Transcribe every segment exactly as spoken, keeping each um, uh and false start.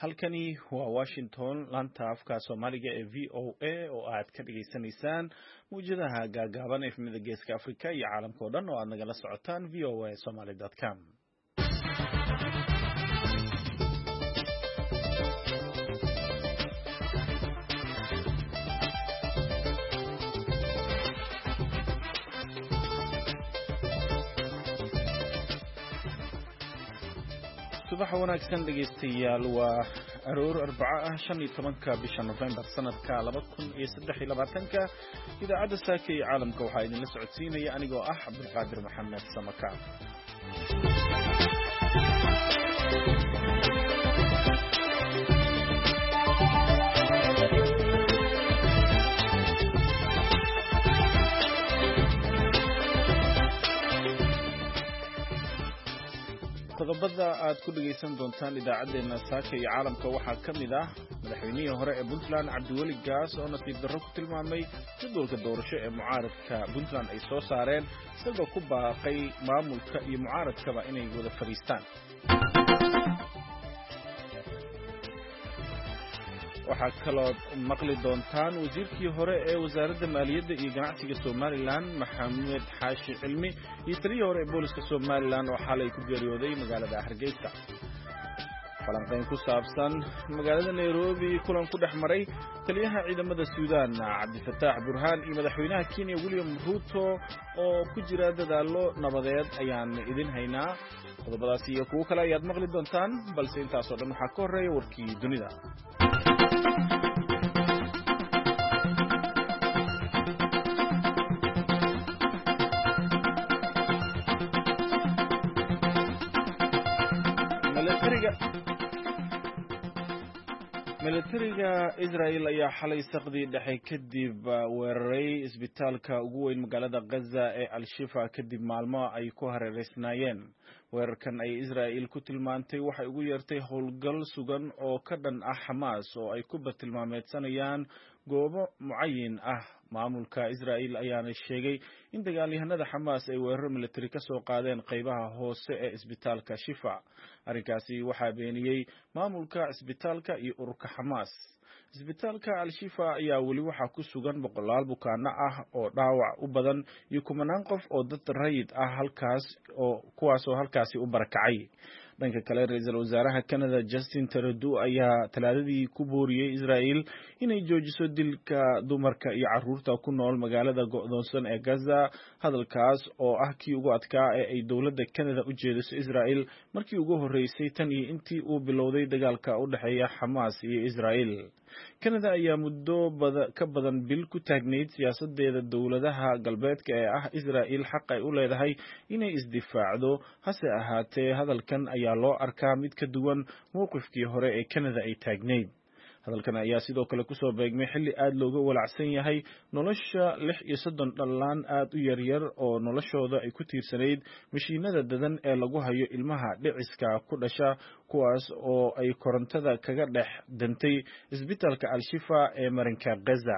halkani waa Washington laanta afka Soomaaliga ee V O A oo aad ka dhageysanaysaan muujadaha gaagaaban ee midda geeska Afrika iyo caalamka oo dhan oo aad nagala socotaan v o a somali dot com. subax wanaagsan dhageystayaal waa aroor arbaca ah shan iyo tobanka bisha November sanadka laba kun iyo saddex iyo labaatanka idaacadda saaka ee caalamka waxaa idinla socodsiinaya anigoo ah Cabdulqaadir Maxamed Samaka. qodobada aad ku dhageysan doontaan idaacadeena saaka iyo caalamka waxaa ka mid ah madaxweynihii hore ee Puntland Cabdiweli Gaas oo nasiib darro ku tilmaamay jadwalka doorasho ee mucaaradka Puntland ay soo saareen isagoo ku baaqay maamulka iyo mucaaradkaba inay wada fariistaan. waxaa kaloo maqli doontaan wasiirkii hore ee wasaaradda maaliyadda iyo ganacsiga Somaliland Maxamed Xaashi Cilmi iyo taliyihii hore ee booliska Somaliland oo xalay ku geeriyooday magaalada Hargeysa. falanqayn ku saabsan magaalada Nairobi kulan ku dhex maray taliyaha ciidamada Suudaan Cabdifataax Burhaan iyo madaxweynaha Kenya William Ruto oo ku jira dadaalo nabadeed ayaan idin haynaa. qodobadaas iyo kuwo kale ayaad maqli doontaan balse intaas oo dhan waxaa ka horeeya warkii dunida. militariga Israel ayaa xalay saqdi dhexe kadib weeraray isbitaalka ugu weyn magaalada Gaza ee Al-Shifa kadib maalmo ay ku hareereysnaayeen. weerarkan ay Israel ku tilmaantay waxay ugu yeertay howlgal sugan oo ka dhan ah Hamas oo ay ku batilmaameedsanayaan goobo mucayin ah. maamulka Israel ayaana sheegay in dagaalyahanada Hamas ay weerar militari ka soo qaadeen qaybaha hoose ee isbitaalka Shifa. arrinkaasi waxaa beeniyay maamulka isbitaalka iyo ururka Hamas. isbitaalka Al-Shifa ayaa weli waxaa ku sugan boqolaal bukaano ah oo dhaawac u badan iyo kumanaan qof oo dad rayid ah halkaas oo kuwaas oo halkaasi u barakacay. dhanka kale ra'iisul wasaaraha Canada Justin Trudeau ayaa talaadadii ku booriyay Israel inay joojiso dilka dumarka iyo carruurta ku nool magaalada go'doonsan ee Gaza. hadalkaas oo ah kii ugu adkaa ee ay dowladda Canada u jeediso Israel markii ugu horeysay tan iyo intii uu bilowday dagaalka u dhaxeeya Hamas iyo Israel. Canada ayaa muddo ka badan bil ku taagneyd siyaasadeeda dowladaha galbeedka ee ah Israel xaq ay u leedahay inay isdifaacdo. hase ahaatee hadalkan ayaa loo arkaa mid ka duwan mowqifkii hore ee Canada ay taagneyd. hadalkan ayaa sidoo kale ku soo beegmay xilli aad looga walacsan yahay nolosha lix iyo soddon dhallaan aad u yaryar oo noloshooda ay ku tiirsanayd mashiinada dadan ee lagu hayo ilmaha dhiciska ku dhasha kuwaas oo ay korontada kaga dhex dantay isbitaalka Al-Shifa ee marinka Gaza.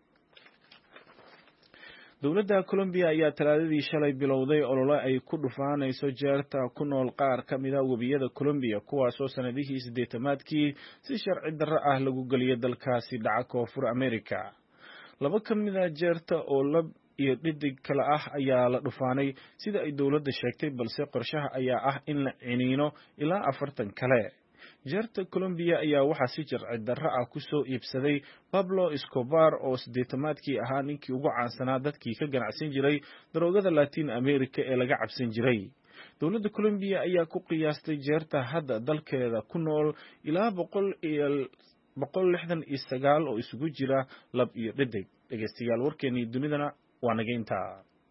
dowladda Colombia ayaa talaadadii shalay bilowday olole ay ku dhufaanayso jeerta ku nool qaar ka mid ah webiyada Colombia kuwaas oo sanadihii siddeetamaadkii si sharci darro ah lagu geliyay dalkaasi dhaca koonfur America. laba ka mid ah jeerta oo lab iyo dhidig kala ah ayaa la dhufaanay sida ay dowladda sheegtay, balse qorshaha ayaa ah in la ciniino ilaa afartan kale. jeerta Colombia ayaa waxaa si sharci darro ah ku soo iibsaday Pablo Escobar oo siddeetamaadkii ahaa ninkii ugu caansanaa dadkii ka ganacsan jiray daroogada Latin America ee laga cabsan jiray. dowladda Colombia ayaa ku qiyaastay jeerta hadda dalkeeda ku nool ilaa boqol iyo boqol lixdan iyo sagaal oo isugu jira lab iyo dhidig. dhageystayaal warkeenii dunidana waa naga intaa.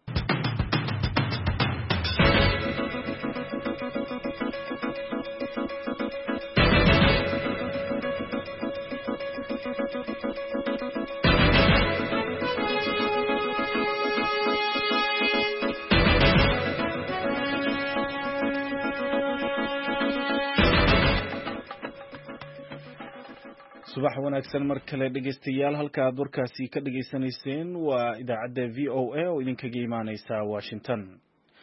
subax wanaagsan mar kale dhageystayaal, halka aad warkaasi ka dhageysanayseen waa idaacadda V O A oo idinkaga imaaneysa Washington.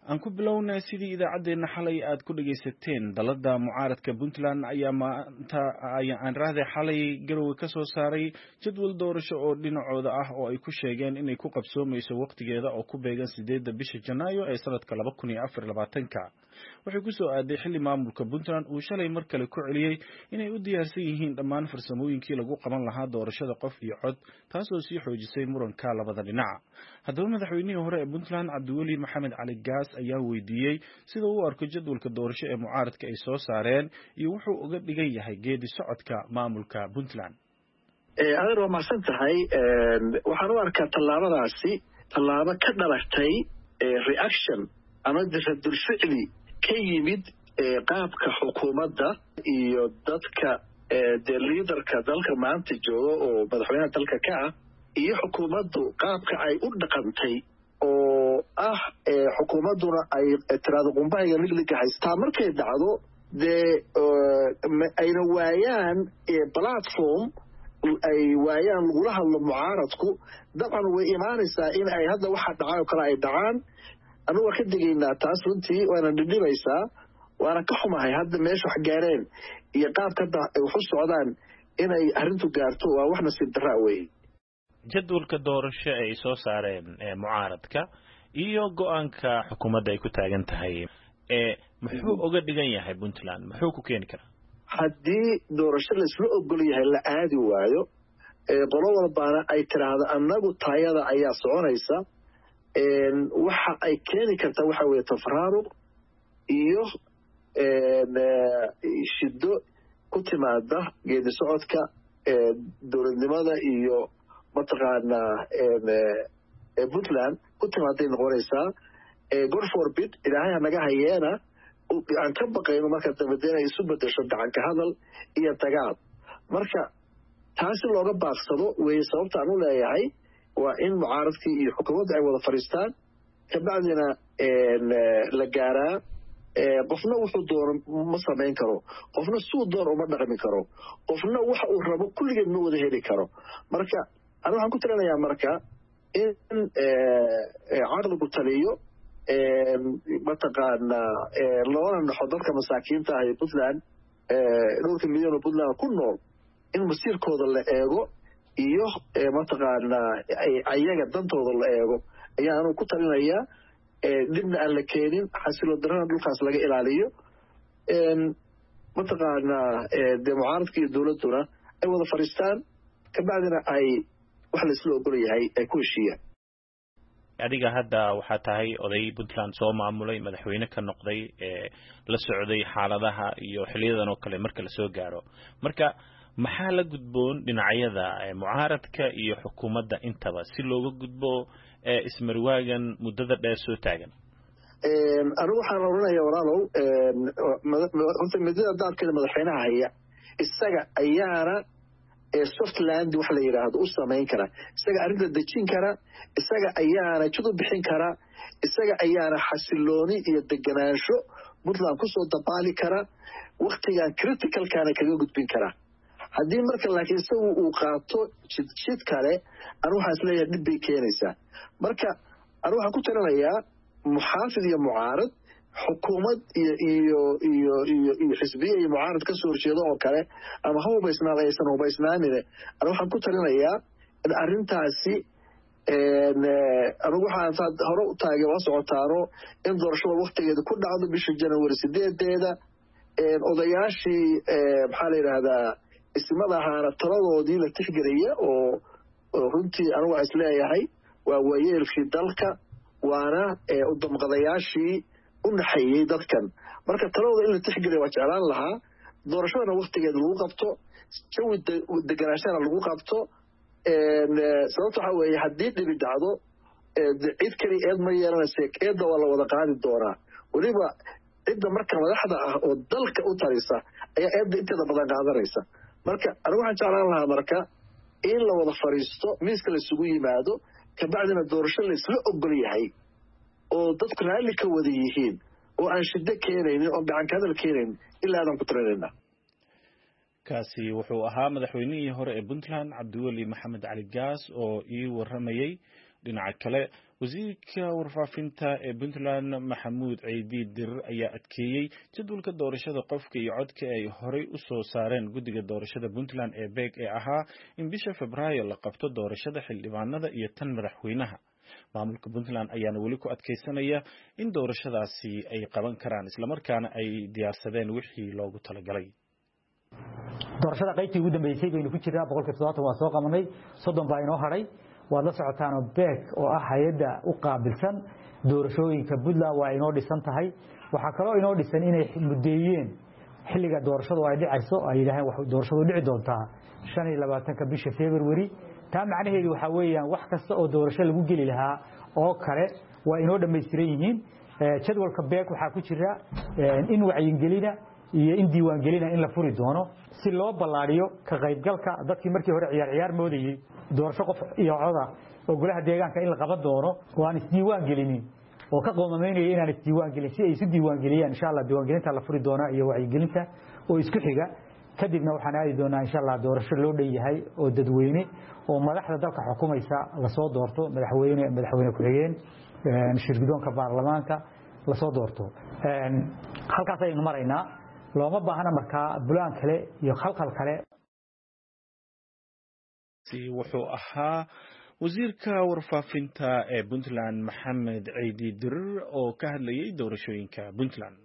aan ku bilownaa sidii idaacaddeenna xalay aad ku dhagaysateen dalada mucaaradka Puntland ayaa maanta aan raahday xalay garowe ka soo saaray jadwal doorasho oo dhinacooda ah oo ay ku sheegeen inay ku qabsoomayso waqtigeeda oo ku beegan sideedda bisha Janaayo ee sanadka laba kun iyo afar iyo labaatanka waxay ku soo aaday xilli maamulka Puntland uu shalay mar kale ku celiyay inay u diyaarsan yihiin dhammaan farsamooyinkii lagu qaban lahaa doorashada qof iyo cod taasoo sii xoojisay muranka labada dhinac haddaba madaxweynihii hore ee Puntland Cabdiweli Maxamed Cali Gaas ayaa weydiiyey sida uu arko jadwalka doorasho ee mucaaradka ay soo saareen iyo wuxuu uga dhigan yahay geedi socodka maamulka Puntland. ee aad waa mahadsan tahay waxaan u arkaa tallaabadaasi tallaabo ka dhalatay reaction ama dul ficli ka yimid qaabka xukuumadda iyo dadka de liidarka dalka maanta jooga oo madaxweynaha dalka ka ah iyo xukuumaddu qaabka ay u dhaqantay oo ah xukuumadduna ay tiraado qumbahayga ligliga haystaa markay dhacdo dee ayna waayaan platform ay waayaan lagula hadlo mucaaradku dabcan way imaanaysaa in ay hadda waxa dhacay oo kale ay dhacaan anu waa ka digaynaa taas runtii waana dhidhibaysaa waana ka xumahay hadda meesha wax gaareen iyo qaabka hadda ay wax u socdaan inay arrintu gaarto waa wax nasiib darraa weeye jadwalka doorasho ay soo saareen mucaaradka iyo go-aanka xukuumadda ay ku taagan tahay ee muxuu uga dhigan yahay Puntland muxuu ku keeni karaa haddii doorasho la isla ogol yahay la aadi waayo qolo walbaana ay tiraahdo annagu taayada ayaa soconaysa waxa ay keeni kartaa waxa weeye tafraaruq iyo shiddo ku timaada geedi socodka dowladnimada iyo mataqaanaa Puntland ku timaaday noqonaysaa god forbid ilaahay naga hayeena aan ka baqayno marka dambeena isu bedesho gacanka hadal iyo dagaal marka taasi looga baaqsado way sababta aan u leeyahay waa in mucaaradkii iyo xukuumadda ay wada fariistaan kabacdina la gaaraa qofna wuxuu doono ma samayn karo qofna suu doon uma dhaqmi karo qofna waxa uu rabo kulligeed ma wada heli karo marka anigu waxaan ku talinayaa marka in caqligu taliyo mataqaanaa loona naxo dadka masaakiinta ah ee Puntland dhowrka milyan oo Puntland ku nool in masiirkooda la eego iyo mataqaanaa ayaga dantooda la eego ayaa anigu ku talinayaa dibna aan la keenin xasilo darana dhulkaas laga ilaaliyo mataqaanaa dee mucaaradka iyo dowladduna ay wada fadhiistaan kabacdina ay wax la isla ogol yahay ay ku heshiiyaan adiga hadda waxaa tahay oday Puntland soo maamulay madaxweyne ka noqday ee la socday xaaladaha iyo xiliyadan oo kale marka la soo gaaro marka maxaa la gudboon dhinacyada mucaaradka iyo xukuumadda intaba si looga gudbo ismarwaagan muddada dheer soo taagan anigu waxaan oranayaa walaalow horta midada daadkeeda madaxweynaha haya isaga ayaana softland wax la yiraahdo u samayn kara isaga arrinta dejin kara isaga ayaana jid u bixin kara isaga ayaana xasilooni iyo deganaansho Puntland ku soo dabaali kara waqtigan criticalkana kaga gudbin kara haddii marka laakiin isagu uu qaato jid jid kale anigu waxaan isleeyahay dhib bay keenaysaa marka anigu waxaan ku talinayaa muxaafid iyo mucaarad xukuumad iyo iyo iyo iyo iyo xisbiye iyo mucaarad ka soo horjeedo oo kale ama ha hubaysnaan aysan hubaysnaanine anigu waxaan ku talinayaa in arrintaasi anigu waxaan hore u taagay waa socotaano in doorashada waqtigeeda ku dhacdo bisha January sideedeeda odayaashii maxaa la yidhaahdaa ismada ahaana taladoodii la tixgelaya oo runtii anigu waxaan isleeyahay waa waayeelkii dalka waana u damqadayaashii u naxayay dadkan marka taladooda in la tixgeliya waa jeclaan lahaa doorashadana waqtigeeda lagu qabto jawi deganaashana lagu qabto sababta waxaa weeye haddii dhibi dhacdo cid kali eed ma yeelanaysa eedda waa la wada qaadi doonaa weliba cidda marka madaxda ah oo dalka u tarisa ayaa eedda inteeda badan qaadanaysa marka anigu waxaan jeclaan lahaa marka in la wada fariisto miiska la isugu yimaado kabacdina doorasho la isla ogol yahay oo dadku raalli ka wada yihiin oo aan shiddo keenaynin oo gacan ka hadal keenaynin ilaa aadan ku talinaynaa kaasi wuxuu ahaa madaxweynihii hore ee Puntland Cabdiweli Maxamed Cali Gaas oo ii waramayay dhinaca kale wasiirka warfaafinta ee Puntland Maxamuud Ciidi Dir ayaa adkeeyay jadwalka doorashada qofka iyo codka ay horey u soo saareen guddiga doorashada Puntland ee Beeg ee ahaa in bisha Febraayo la qabto doorashada xildhibaanada iyo tan madaxweynaha. maamulka Puntland ayaana weli ku adkeysanaya in doorashadaasi ay qaban karaan isla markaana ay diyaarsadeen wixii loogu talagalay. doorashada qaybtii ugu dambeysay baynu ku jiraa boqolkiiba todobaatan waa soo qabanay soddon baa inoo haray waad la socotaan oo Beeg oo ah hay'adda u qaabilsan doorashooyinka Puntland waa inoo dhisan tahay waxa kale oo inoo dhisan inay mudeeyeen xilliga doorashadu ay dhacayso ay yiraahdeen wax doorashadu dhici doontaa shan iyo labaatanka bisha February taa macnaheedu waxa weeyaan wax kasta oo doorasho lagu gali lahaa oo kale waa inoo dhameystiran yihiin jadwalka Beeg waxa ku jira in wacyin gelina iyo in diiwaan gelina in la furi doono si loo balaariyo ka qaybgalka dadkii markii hore ciyaar ciyaar moodayay doorasho qof iyo coda oo golaha deegaanka in la qaban doono waan isdiiwaan gelinin oo ka qoomameynaya inaan isdiiwaan gelin si ay isu diiwaan geliyaan insha Allah diiwaan gelinta la furi doona iyo wacyi gelinta oo isku xiga kadibna waxaan aadi doonaa insha Allah doorasho loo dheeyahay oo dadweyne oo madaxda dalka xukumaysa la soo doorto madaxweyne madaxweyne ku xigeen shirkidoonka baarlamaanka la soo doorto halkaas aynu maraynaa looma baahna markaa bulaan kale iyo khalkhal kale si wuxuu ahaa wasiirka warfaafinta ee Puntland Maxamed Ciidi Dir oo ka hadlayay doorashooyinka Puntland.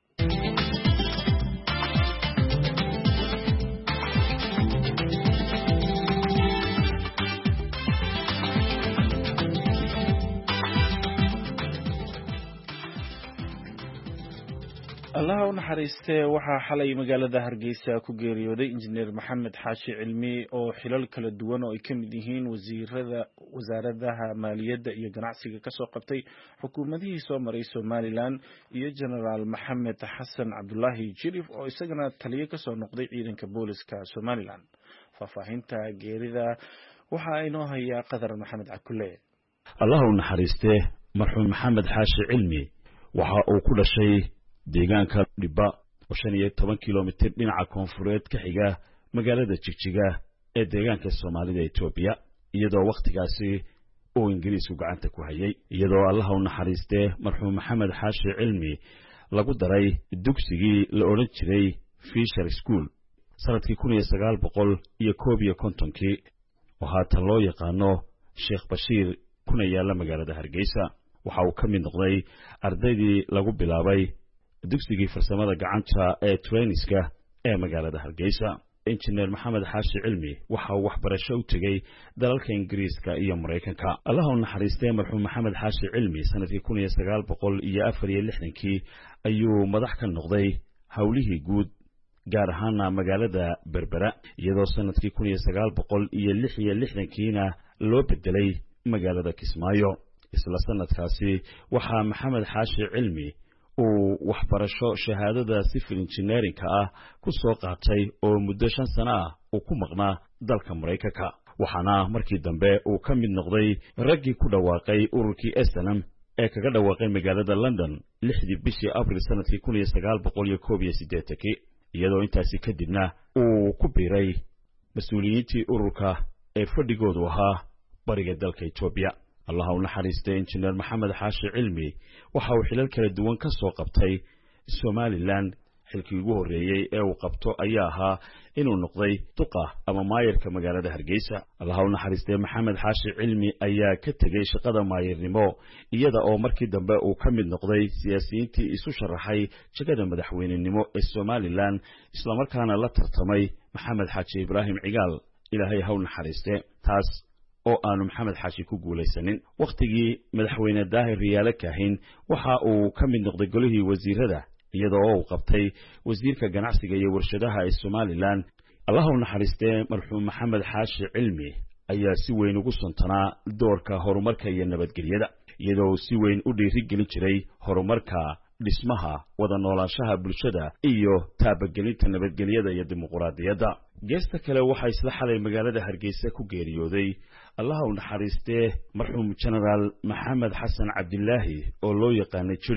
Allah u naxariistay waxa xalay magaalada Hargeysa ku geeriyooday injineer Maxamed Xaashi Cilmi oo xilal kala duwan oo ay ka mid yihiin wasiirada wasaaradaha maaliyadda iyo ganacsiga ka soo qabtay xukuumadihii soo maray Somaliland iyo General Maxamed Xasan Cabdullaahi Jirif oo isagana taliye ka soo noqday ciidanka booliska Somaliland. Faahfaahinta geerida waxa inoo haya Qadar Maxamed Cakulle. Allah u naxariistay marxuum Maxamed Xaashi Cilmi waxa uu ku dhashay deegaanka Dhiba oo shan iyo toban kiiloomitir dhinaca koonfureed ka xiga magaalada Jigjiga ee deegaanka Soomaalida Itoobiya iyadoo waqtigaasi uu Ingiriisku gacanta ku hayay iyadoo Allah u naxariistay marxuum Maxamed Xaashi Cilmi lagu daray dugsigii la oran jiray Fisher School sanadkii kun iyo sagaal boqol iyo koob iyo kontonkii oo haatan loo yaqaano Sheekh Bashiir kuna yaala magaalada Hargeysa waxa uu ka mid noqday ardaydii lagu bilaabay dugsigii farsamada gacanta ee Trainiska ee magaalada Hargeysa. Injineer Maxamed Xaashi Cilmi waxa uu waxbarasho u tagay dalalka Ingiriiska iyo Mareykanka. Allah u naxariistay marxuum Maxamed Xaashi Cilmi sanadkii kun iyo sagaal boqol iyo afar iyo lixdankii ayuu madax ka noqday hawlihii guud gaar ahaan magaalada Berbera iyadoo sanadkii kun iyo sagaal boqol iyo lix iyo lixdankiina loo bedelay magaalada Kismaayo. isla sanadkaasi waxa Maxamed Xaashi Cilmi uu waxbarasho shahaadada civil engineering ah ku soo qaatay oo muddo shan sano ah uu ku maqnaa dalka Mareykanka waxaana markii dambe uu ka mid noqday raggii ku dhawaaqay ururkii S N M ee kaga dhawaaqay magaalada London lixdii bishii Abriil sanadkii kun iyo sagaal boqol iyo koob iyo siddeetankii iyadoo intaasi kadibna uu ku biiray mas'uuliyiintii ururka ee fadhigoodu ahaa bariga dalka Itoobiya. Allah u naxariistay injineer Maxamed Xaashi Cilmi waxa uu xilal kala duwan ka soo qabtay Somaliland xilkii ugu horeeyay ee uu qabto ayaa ahaa inuu noqday duqa ama maayirka magaalada Hargeysa. Allah u naxariistay Maxamed Xaashi Cilmi ayaa ka tagay shaqada maayirnimo iyada oo markii dambe uu ka mid noqday siyaasiyiintii isu sharaxay jagada madaxweynenimo ee Somaliland isla markaana la tartamay Maxamed Xaaji Ibraahim Cigaal Ilaahay ha u naxariistay taas oo aanu Maxamed Xaashi ku guulaysanin. waqtigii madaxweyne Daahir Riyaale Kaahin waxa uu ka mid noqday golihii wasiirada iyadoo uu qabtay wasiirka ganacsiga iyo warshadaha ee Somaliland. Allah u naxariistay marxuum Maxamed Xaashi Cilmi ayaa si weyn ugu santanaa doorka horumarka iyo nabadgelyada iyadoo si weyn u dhiirigelin jiray horumarka dhismaha wada noolaanshaha bulshada iyo taabagelinta nabadgelyada iyo dimuqraadiyadda. geesta kale waxa isla xalay magaalada Hargeysa ku geeriyooday Allah u naxariistay marxuum General Maxamed Xasan Cabdullaahi oo loo yaqaanay Jirif.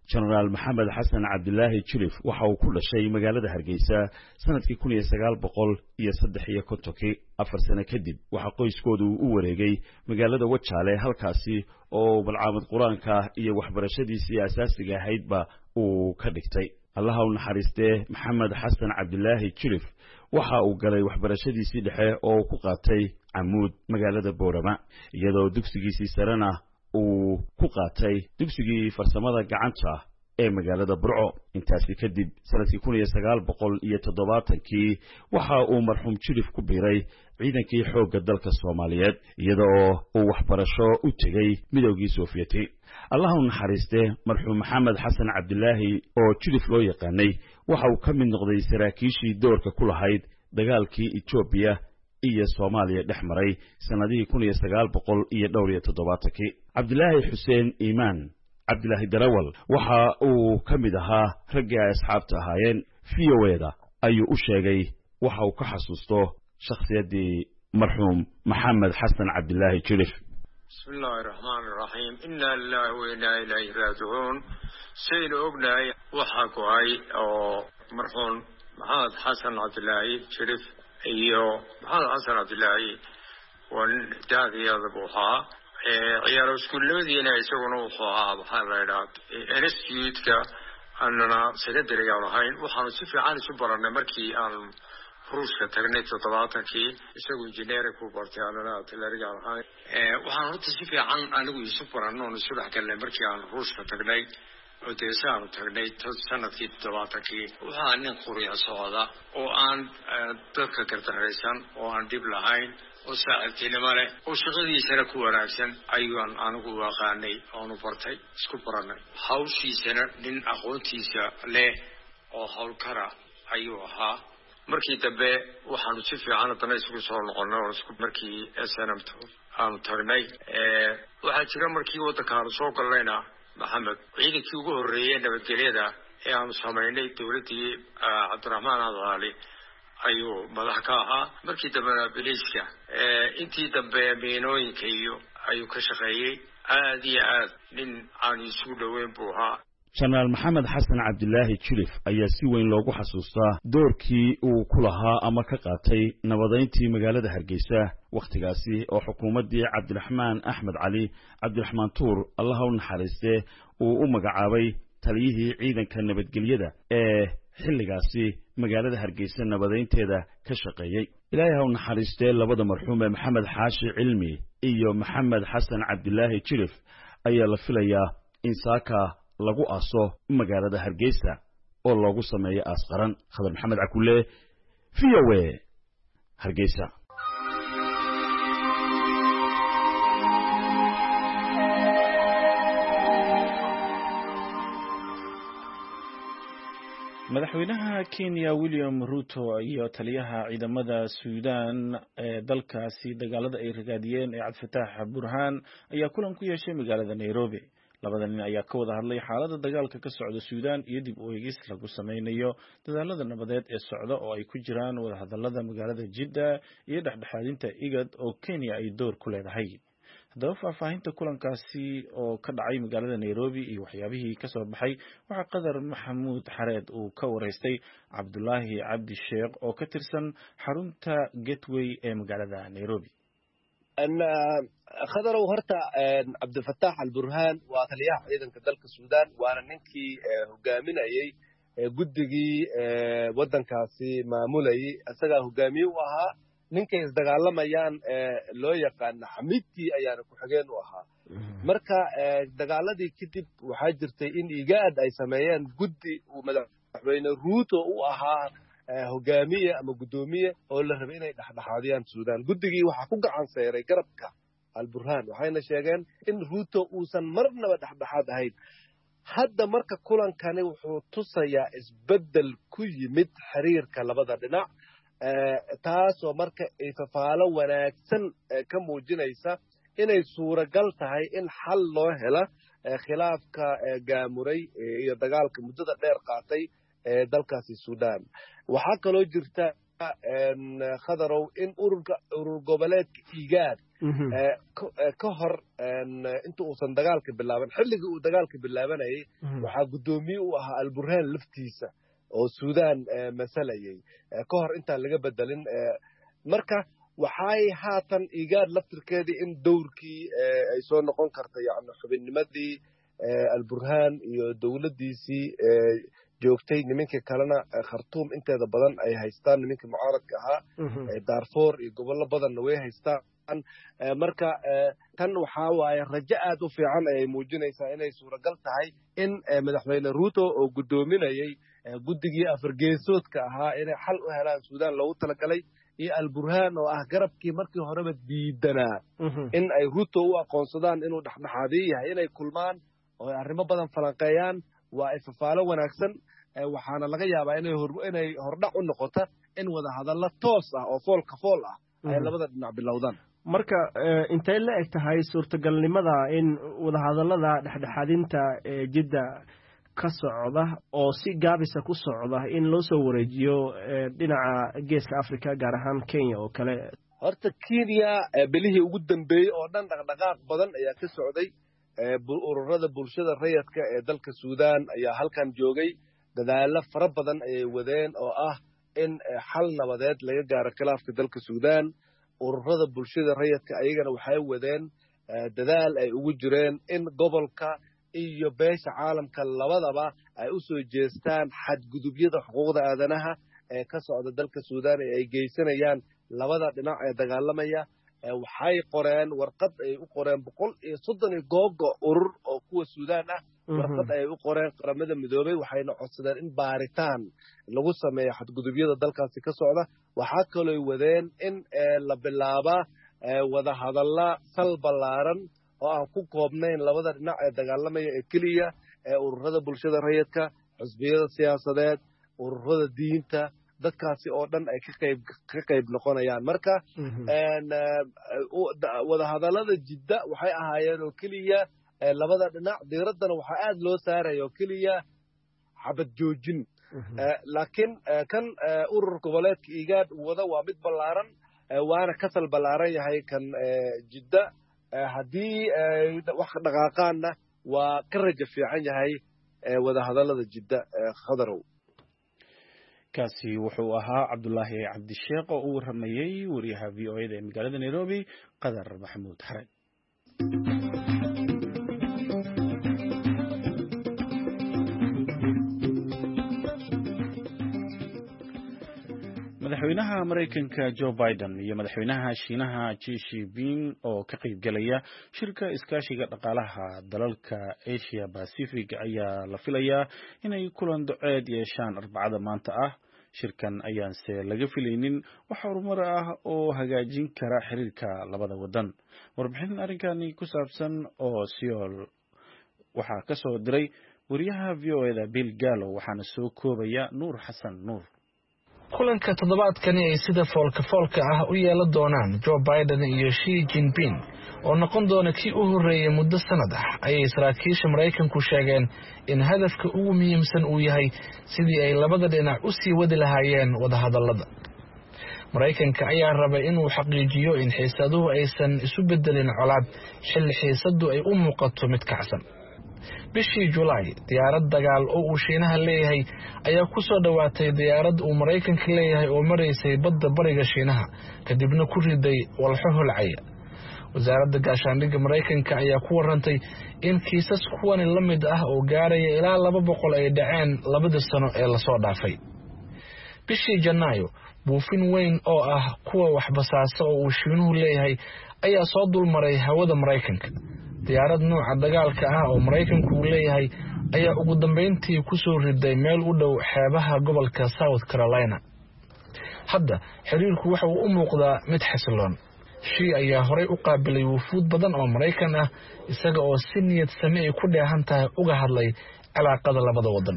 jenaraal maxamed xasan cabdilaahi jirif waxa uu ku dhashay magaalada hargeysa sanadkii kun iyo sagaal boqol iyo saddex iyo kontonkii afar sano kadib waxaa qoyskoodu u wareegay magaalada wajaale halkaasi oo balcaamad qur-aanka iyo waxbarashadiisii asaasiga ahaydba uu ka dhigtay allaha u naxariistee maxamed xasan cabdilaahi jirif waxa uu galay waxbarashadiisii dhexe oo ku qaatay camuud magaalada boorama iyadoo dugsigiisii sarena uu ku qaatay dugsigii farsamada gacanta ee magaalada burco intaasi kadib sanadkii kun iyo sagaal boqol iyo toddobaatankii waxa uu marxuum jirif ku biiray ciidankii xoogga dalka soomaaliyeed iyadoo uu waxbarasho u tegey midoogii soofiyeti allaha u naxariistee marxuum maxamed xasan cabdilaahi oo jirif loo yaqaanay waxa uu ka mid noqday saraakiishii doorka ku lahayd dagaalkii etoobiya iyo soomaaliya dhex maray sanadihii kun iyo sagaal boqol iyo dhowr iyo toddobaatankii cabdilaahi xuseen iimaan cabdilaahi darawal waxa uu ka mid ahaa raggii ay asxaabta ahaayeen v o eda ayuu u sheegay waxa uu ka xasuusto shakhsiyaddii marxuum maxamed xasan cabdilaahi jirif بسم الله الرحمن الرحيم إنا لله وإنا إليه راجعون سيد أغنى وحكوهي أو مرحوم محمد حسن عبد الله شريف إيو محمد حسن عبد الله ونداغي يضبوها عيارو سكولودين يسوون وحوها بحال ريرات انستيوتك أننا سيدري يالهين وحانو سيفي عاني سبرنا مركي أن ruushka tagnay toddobaatankii isagoo injineering ku bartay anana artillery ahaan ee waxaan horta si fiican anigu isu barano oo isu dhaxgalnay markii aan ruushka tagnay oo deesaan tagnay sanadkii toddobaatankii waxaan nin qoriya socda oo aan dadka gardaraysan oo aan dib lahayn oo saaxiibtinimo leh oo shaqadiisana ku wanaagsan ayaan anigu waaqaanay oo bartay isku baranay hawshiisana nin aqoontiisa leh oo hawlkara ayuu ahaa markii dambe waxaanu si fiican hadana isugu soo noqonnay oo isku markii S N M aanu tagnay ee waxaa jira markii waddankaanu soo galnayna maxamed ciidankii ugu horreeyay nabadgelyada ee aanu samaynay dowladdii cabdiraxmaan cali ayuu madax ka ahaa markii dambena biliiska ee intii dambe miinooyinka iyo ayuu ka shaqeeyey aad iyo aad nin aan isugu dhoweyn buu ahaa jenaraal maxamed xasan cabdilaahi jirif ayaa si weyn loogu xasuustaa doorkii uu ku lahaa ama ka qaatay nabadayntii magaalada hargeysa wakhtigaasi oo xukuumaddii cabdiraxmaan axmed cali cabdiraxmaan tuur allaha u naxariistee uu u magacaabay taliyihii ciidanka nabadgelyada ee xilligaasi magaalada hargeysa nabadaynteeda ka shaqeeyey ilaahay ha u naxariistee labada marxuum ee maxamed xaashi cilmi iyo maxamed xasan cabdilaahi jirif ayaa la filayaa in saaka lagu aaso magaalada hargeysa oo loogu sameeyo aas qaran khadar maxamed cakulle v o a hargeysa madaxweynaha Kenya William Ruto iyo taliyaha ciidamada Suudaan ee dalkaasi dagaalada ay ragaadiyeen ee Cabdifataah Burhaan ayaa kulan ku yeeshay magaalada Nairobi. labada nin ayaa ka wada hadlay xaaladda dagaalka ka socda Suudaan iyo dib u eegis lagu sameynayo dadaalada nabadeed ee socda oo ay ku jiraan wada hadallada magaalada Jidda iyo dhexdhexaadinta IGAD oo Kenya ay door ku leedahay. haddaba faahfaahinta kulankaasi oo ka dhacay magaalada Nairobi iyo waxyaabihii ka soo baxay waxaa qadar maxamuud xareed uu ka wareystay Cabdulaahi Cabdi Sheekh oo ka tirsan xarunta Gateway ee magaalada Nairobi. أنا خضروا هرتا عبد الفتاح البرهان وطلياح أيضا كذلك السودان وأنا ننكي هجامنا أي جدجي ودن كاسي معمولي أسجع هجامي وها ننكي إزدقال ما يان لو يقان حميدتي أيان كحجان وها مركا إزدقال دي كتب وحاجرتي إن إيجاد أي سمايان جدي ومدى بين الروتو وها hogaamiye ama gudoomiye oo la rabay inay dhaxdhaxaadiyaan Suudaan gudigii waxa ku gacan saaray garabka Al-Burhan waxayna sheegeen in Ruto uusan marnaba dhaxdhaxaad ahayn hadda marka kulankani wuxuu tusayaa isbedel ku yimid xiriirka labada dhinac taas oo marka ay fafaalo wanaagsan ka muujinaysa inay suuragal tahay in xal loo helo khilaafka gaamuray iyo dagaalka muddada dheer qaatay dalkaasi Suudaan waxa kaloo jirta khadarow in ururka urur goboleedka igaad ka hor inta uusan dagaalka bilaaban xilligii uu dagaalka bilaabanayay waxaa guddoomiye u ahaa alburhaan laftiisa oo suudaan masalayay ka hor intaan laga bedelin marka waxay haatan igaad laftirkeedii in dowrkii ay soo noqon karta yani xubinnimadii alburhaan iyo dowladdiisii joogtay nimankii kalena khartuum inteeda badan ay haystaan nimankii mucaaradka ahaa daarfoor iyo gobollo badanna way haystaan marka tan waxaa waaye rajo aad u fiican ayay muujinaysaa inay suuragal tahay in madaxweyne ruuto oo guddoominayay guddigii afargeesoodka ahaa inay xal u helaan suudaan loogu talagalay iyo alburhaan oo ah garabkii markii horeba diidanaa in ay ruuto u aqoonsadaan inuu dhexdhexaadiyo yahay inay kulmaan oo arrimo badan falanqeeyaan waa ifafaalo wanaagsan waxaana laga yaabaa inay inay hordhac u noqota in wada hadallo toos ah oo foolka fool ah ay labada dhinac bilowdaan marka intay la eg tahay suurtagalnimada in wadahadallada dhexdhexaadinta ee jidda ka socda oo si gaabisa ku socda in loo soo wareejiyo dhinaca geeska africa gaar ahaan kenya oo kale horta kenya bilihii ugu dambeeyey oo dhan dhaqdhaqaaq badan ayaa ka socday ururada bulshada rayadka ee dalka suudaan ayaa halkan joogay dadaallo fara badan ayay wadeen oo ah in xal nabadeed laga gaaro khilaafka dalka suudaan ururada bulshada rayadka ayagana waxay wadeen dadaal ay ugu jireen in gobolka iyo beesha caalamka labadaba ay u soo jeestaan xadgudubyada xuquuqda aadanaha ee ka socda dalka suudaan ee ay geysanayaan labada dhinac ee dagaalamaya waxay qoreen warqad ay u qoreen boqol iyo soddon iyo googo urur oo kuwa suudaan ah warqad ay u qoreen qaramada midoobay waxayna codsadeen in baaritaan lagu sameeyo xadgudubyada dalkaasi ka socda waxaa kaloo wadeen in la bilaaba wada hadalla sal ballaaran oo aan ku koobnayn labada dhinac ee dagaalamaya ee keliya ee ururada bulshada rayidka xisbiyada siyaasadeed ururada diinta dadkaasi oo dhan ay ka qayb ka qayb noqonayaan marka wada hadallada jidda waxay ahaayeen oo keliya labada dhinac diiraddana waxaa aad loo saaraya oo keliya xabad joojin laakiin kan urur goboleedka igaad wada waa mid ballaaran waana kasal ballaaran yahay kan jidda haddii wax dhaqaaqaanna waa ka rajo fiican yahay wada hadallada jidda khadarow kaasi wuxuu ahaa cabdulaahi cabdisheekh oo u waramayey wariyaha v o eda ee magaalada nairobi qadar maxamuud xared madaxweynaha maraykanka joe biden iyo madaxweynaha shiinaha Xi Jinping oo ka qayb galaya shirka iskaashiga dhaqaalaha dalalka Asia Pacific ayaa la filayaa inay kulan duceed yeeshaan arbacada maanta ah shirkan ayaanse laga filaynin wax horumar ah oo hagaajin kara xiriirka labada wadan warbixin arrinkani ku saabsan oo Seoul waxaa ka soo diray wariyaha v o eda Bill Gallo waxaana soo koobaya Nuur Xasan Nuur kulanka toddobaadkani ay sida foolka foolka ah u yeelan doonaan Joe Biden iyo Xi Jinping oo noqon doona kii u horreeyay muddo sanad ah ayay saraakiisha Maraykanku sheegeen in hadafka ugu muhiimsan uu yahay sidii ay labada dhinac u sii wadi lahaayeen wadahadallada Maraykanka ayaa rabay inuu xaqiijiyo in xiisaduhu aysan isu bedelin colaad xilli xiisadu ay u muuqato mid kacsan bishii July diyaarad dagaal oo uu Shiinaha leeyahay ayaa ku soo dhawaatay diyaarad uu Maraykanka leeyahay oo mareysay badda bariga Shiinaha kadibna ku riday walxo holcaya wasaaradda gaashaandhigga Maraykanka ayaa ku warantay in kiisas kuwan la mid ah oo gaaraya ilaa laba boqol ay dhaceen labada sano ee la soo dhaafay bishii Janaayo buufin weyn oo ah kuwa waxbasaasa oo uu Shiinuhu leeyahay ayaa soo dulmaray hawada Maraykanka diyaarad nooca dagaalka ah oo Maraykanku uu leeyahay ayaa ugu dambeyntii ku soo riday meel u dhow xeebaha gobolka South Carolina hadda xiriirku waxa uu u muuqdaa mid xasiloon Xi ayaa horey u qaabilay wufuud badan oo Maraykan ah isaga oo si niyad sami ay ku dheehan tahay uga hadlay cilaaqada labada wadan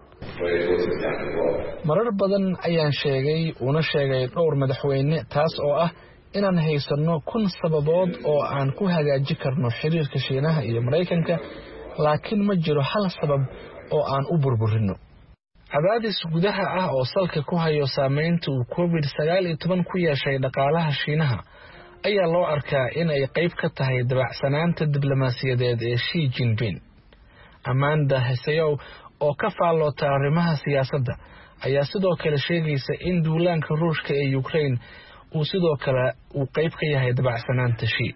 marar badan ayaan sheegay una sheegay dhowr madaxweyne taas oo ah inaan haysano kun sababood oo aan ku hagaaji karno xiriirka Shiinaha iyo Maraykanka laakiin ma jiro hal sabab oo aan u burburino cadaadis gudaha ah oo salka ku hayo saameynta uu covid sagaal iyo toban ku yeeshay dhaqaalaha Shiinaha ayaa loo arkaa in ay qayb ka tahay dabacsanaanta diblomaasiyadeed ee Xi Jinping. Amanda Heseyow oo ka faallota arrimaha siyaasadda ayaa sidoo kale sheegaysa in duulaanka Ruushka ee Ukraine uu sidoo kale uu qayb ka yahay dabacsanaanta Xi.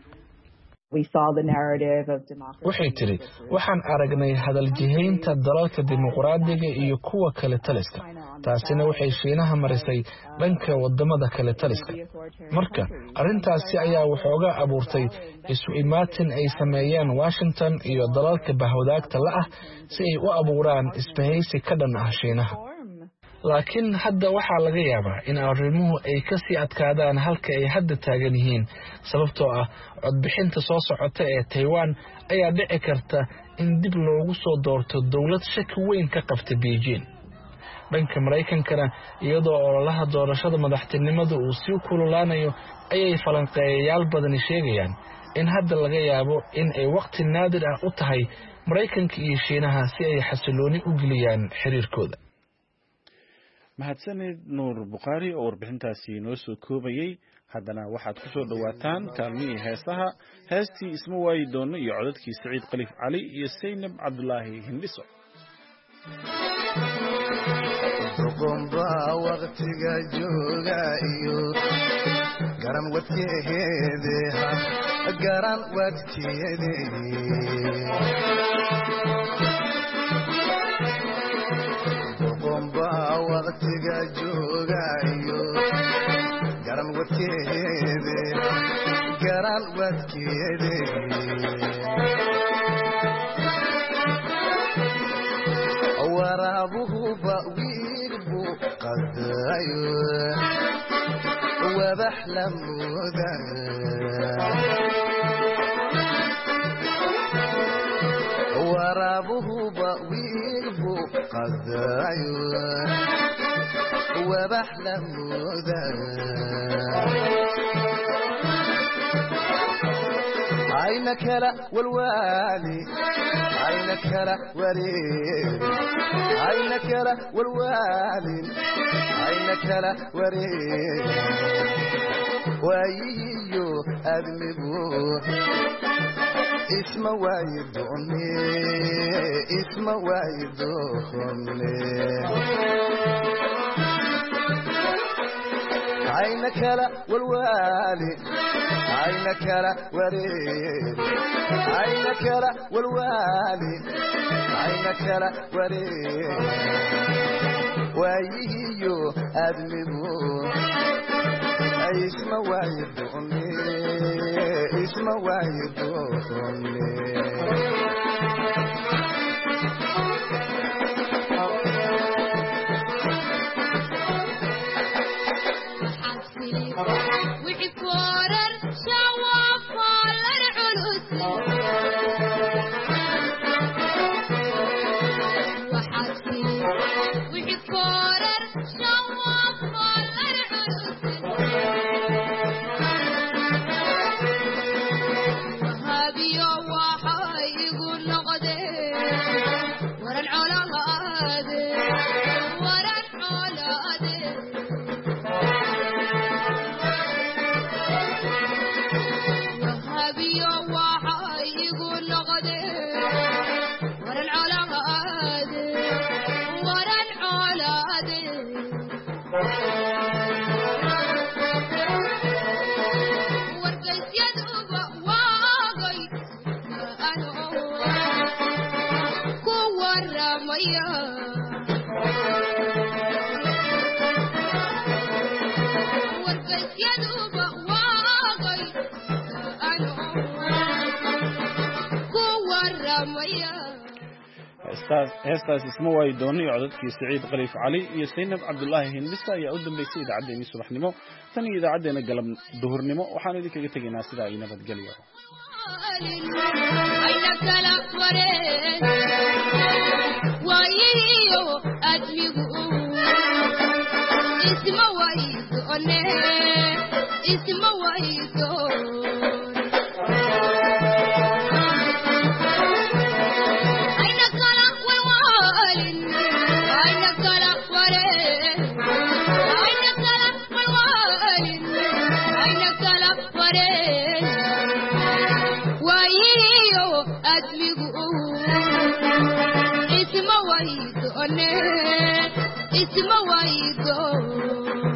waxay tiri waxaan aragnay hadal jihaynta dalalka dimuqraadiga iyo kuwa kale taliska taasina waxay Shiinaha marisay dhanka wadamada kale taliska marka arintaasi ayaa waxooga abuurtay isu imaatin ay sameeyeen Washington iyo dalalka bahwadaagta la ah si ay u abuuraan isbahaysi ka dhan ah Shiinaha laakiin hadda waxaa laga yaabaa in arrimuhu ay ka sii adkaadaan halka ay hadda taagan yihiin sababtoo ah codbixinta soo socota ee Taiwan ayaa dhici karta in dib loogu soo doorto dawlad shaki weyn ka qabta Beijing dhanka Mareykankana iyadoo ololaha doorashada madaxtinimada uu sii kululaanayo ayay falanqeeyayaal badan sheegayaan in hadda laga yaabo in ay waqti naadir ah u tahay Mareykanka iyo Shiinaha si ay xasilooni u geliyaan xiriirkooda mahadsanid Nuur Bukhari oo warbixintaasi noo soo koobayay haddana waxaad ku soo dhawaataan kaalmihii heesaha heestii isma waayi doono iyo codadkii Saciid Khaliif Cali iyo Saynab Cabdullaahi Hindhiso Duqomba waqtiga jooga iyo garan wadkeedeha garan wadkeedeha waqtiga jooga iyo garan wadkeede garan wadkeede warabuhu ba'wirbu qadayo wabahlamooda warabuhu ba'wirbu qadayo وبحلمودا عينك لا والوالي عينك لا وريد عينك لا والوالي عينك لا وريد وييو أدمبو اسم وايدوني اسم وايدوني عينك لا والوالي عينك لا وريد عينك لا والوالي عينك لا وريد وييو أدمبو اسم وايدوني اسم وايدوني heestaas isma waayi doono iyo codadkii Saciid Khaliif Cali iyo Saynab Cabdullaahi Hindhiso ayaa u dambeysay idaacaddeenii subaxnimo tan iyo idaacadeena galab duhurnimo waxaan idinkaga tegaynaa sidaa ay nabadgelyo isma waayi doone isma